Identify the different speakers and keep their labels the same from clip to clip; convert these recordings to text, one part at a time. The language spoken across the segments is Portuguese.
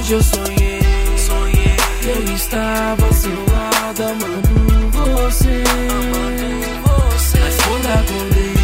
Speaker 1: Hoje eu sonhei, eu estava ao seu lado amando você. Mas quando acordei,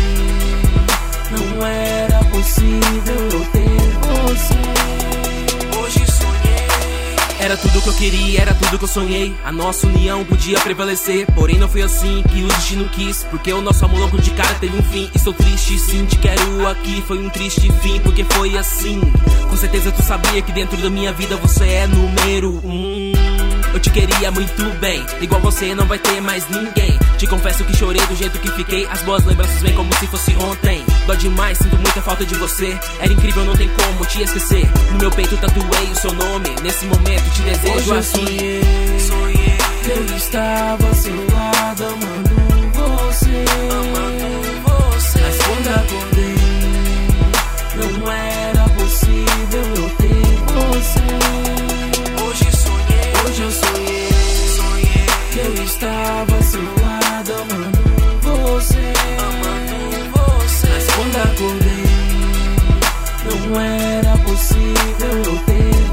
Speaker 1: não era possível eu ter você. Hoje sonhei. Era tudo que eu queria, era tudo que eu sonhei. A nossa união podia prevalecer, porém não foi assim que o destino quis. Porque o nosso amor logo de cara teve um fim. Estou triste sim, te quero aqui. Foi um triste fim, porque foi assim. Com certeza tu sabia que dentro da minha vida você é número 1. Eu te queria muito bem, igual você não vai ter mais ninguém. Te confesso que chorei do jeito que fiquei. As boas lembranças vêm como se fosse ontem. Dói demais, sinto muita falta de você. Era incrível, não tem como te esquecer. No meu peito tatuei o seu nome. Nesse momento te desejo hoje assim. Eu sonhei, eu estava ao seu lado amando você. Mas quando acordei, não era possível eu ter você. Hoje eu sonhei, eu estava ao seu lado amando você. Mas quando acordei, não era possível eu ter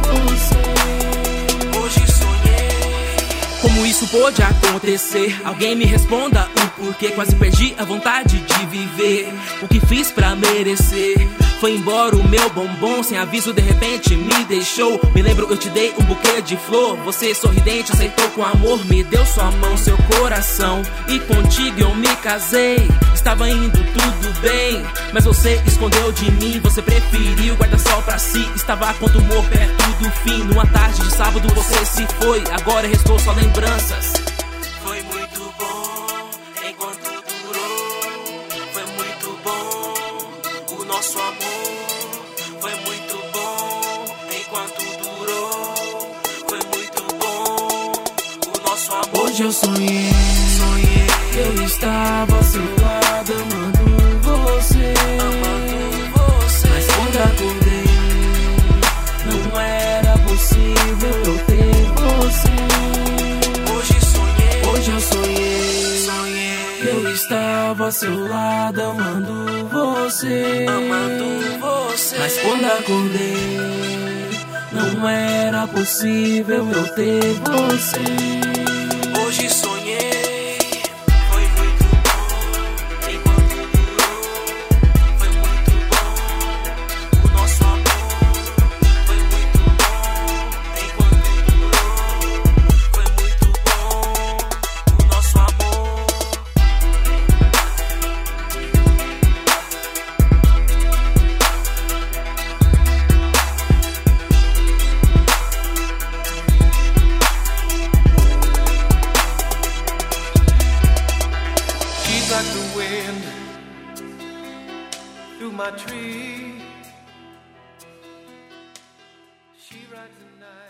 Speaker 1: você. Hoje sonhei.
Speaker 2: Como isso pôde acontecer? Alguém me responda o porquê. Quase perdi a vontade de viver. O que fiz pra merecer? Foi embora o meu bombom, sem aviso de repente me deixou. Me lembro, eu te dei um buquê de flor. Você sorridente aceitou com amor, me deu sua mão, seu coração. E contigo eu me casei. Estava indo tudo bem, mas você escondeu de mim. Você preferiu guardar só pra si. Estava com tumor perto do fim. Numa tarde de sábado você se foi. Agora restou só lembranças.
Speaker 1: Foi muito bom enquanto durou. Foi muito bom o nosso amor. Foi muito bom enquanto durou. Foi muito bom o nosso amor. Hoje eu sonhei, eu estava ao seu lado amando você. Mas quando acordei, não era possível eu ter você. Hoje eu sonhei, eu estava ao seu lado amando você. Mas quando acordei, não era possível eu ter você. Hoje sonhei, foi muito bom enquanto durou. Foi muito bom o nosso amor. Foi muito bom enquanto durou. Foi muito bom o nosso amor.
Speaker 3: She's like the wind through my tree. She rides the night.